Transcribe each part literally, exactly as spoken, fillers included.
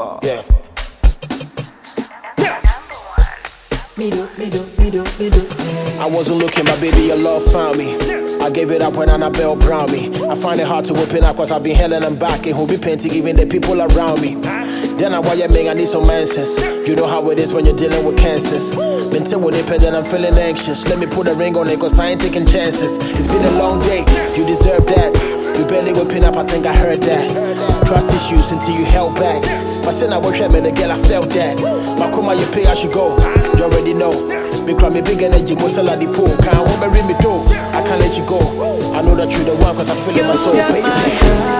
Booker. Yeah. Me do, me do, me do, me do. Yeah. I wasn't looking, but baby, your love found me. I gave it up when Annabelle browned me. I find it hard to open up cause I've been held and back and who be painting even the people around me. Then I wire me, I need some answers. You know how it is when you're dealing with cancers. Been till when they then I'm feeling anxious. Let me put a ring on it cause I ain't taking chances. It's been a long day, you deserve that. You barely whipping up, I think I heard that. Trust issues until you held back. I said I wish I met a girl, I felt that. My come you pay, I should go. You already know. Me cry me big energy, most of the pool. Can't hold me ring me though. I can't let you go. I know that you're the one cause I feel it in my soul, You baby. got my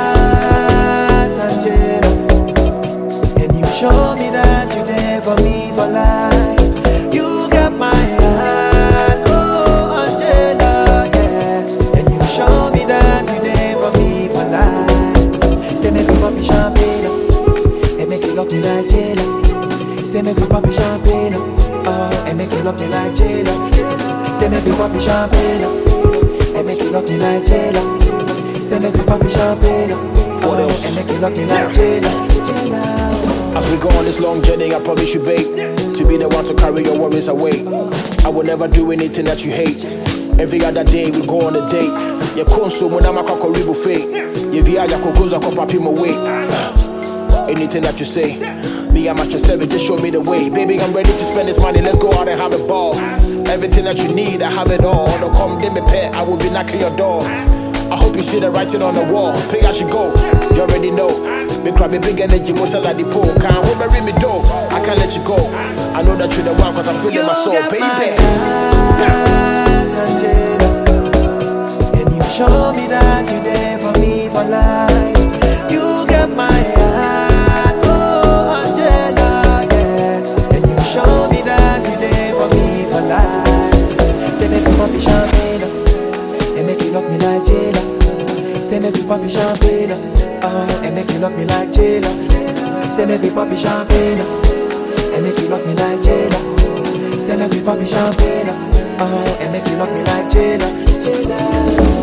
heart, Angela. And you show me that you never me for life. You got my heart, oh Angela, yeah. And you show me that you never me for life. Say make you pop me champagne, and make you lock me like Jada. Say make you pop me champagne, oh, and make you lock me like Jada. Say make you pop me champagne, and make you lock me like Jada. Say make you pop me champagne, oh, and make you lock me like Jada. Jada. As we go on this long journey, I promise you, babe, to be the one to carry your worries away. I will never do anything that you hate. Every other day we go on a date. You consume when I'm a cockle buffet. You via your cocos, I come papi my way. Anything that you say, me I'm at your seven, just show me the way. Baby, I'm ready to spend this money, let's go out and have a ball. Everything that you need, I have it all. Don't come give me pet, I will be knocking your door. I hope you see the writing on the wall. Pay I should go, you already know. Me cry me big energy, most of like the pool. Can't hold me ring me door, I can't let you go. I know that you're the one cause I feel it in my soul, got baby. My heart, Angela. And you show me that you there for me for life. You got my heart, oh Angela, yeah. And you show me that you there for me for life. Say make you pop me champagne, and make you lock me like Jada. Say make you pop me champagne, oh, and make you lock me like Jada. Say make you pop me champagne, and make you lock me like Jada. Say make you pop me champagne, oh, and make you lock me like Jada. Jada.